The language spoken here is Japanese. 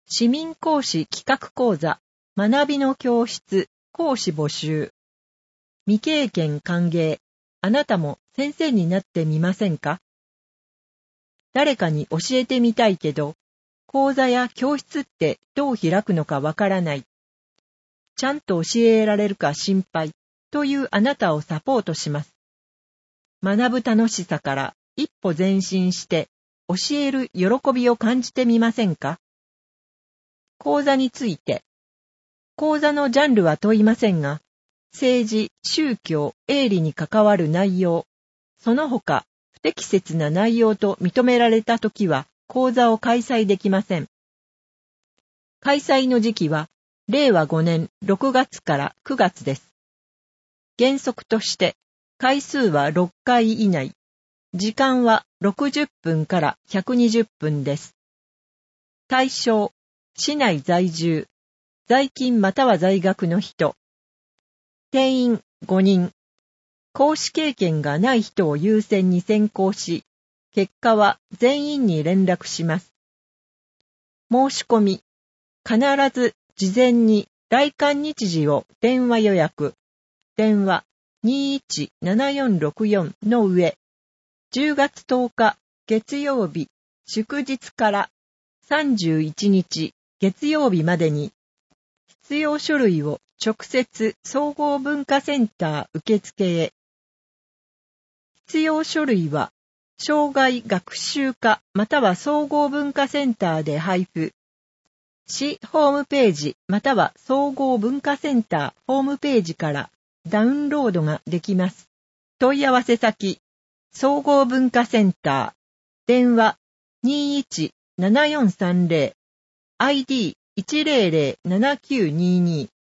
市民講師企画講座、学びの教室、講師募集。未経験歓迎。あなたも先生になってみませんか？誰かに教えてみたいけど、講座や教室ってどう開くのかわからない。ちゃんと教えられるか心配というあなたをサポートします。学ぶ楽しさから一歩前進して教える喜びを感じてみませんか？講座について。講座のジャンルは問いませんが、政治、宗教、営利に関わる内容、その他不適切な内容と認められたときは講座を開催できません。開催の時期は令和5年6月から9月です。原則として回数は6回以内、時間は60分から120分です。対象、市内在住、在勤または在学の人。定員5人。講師経験がない人を優先に選考し、結果は全員に連絡します。申し込み。必ず事前に来館日時を電話予約。電話217464の上。10月10日月曜日祝日から31日月曜日までに必要書類を直接総合文化センター受付へ。必要書類は障害学習課または総合文化センターで配布。市ホームページまたは総合文化センターホームページからダウンロードができます。問い合わせ先、総合文化センター、電話217430、ID1007922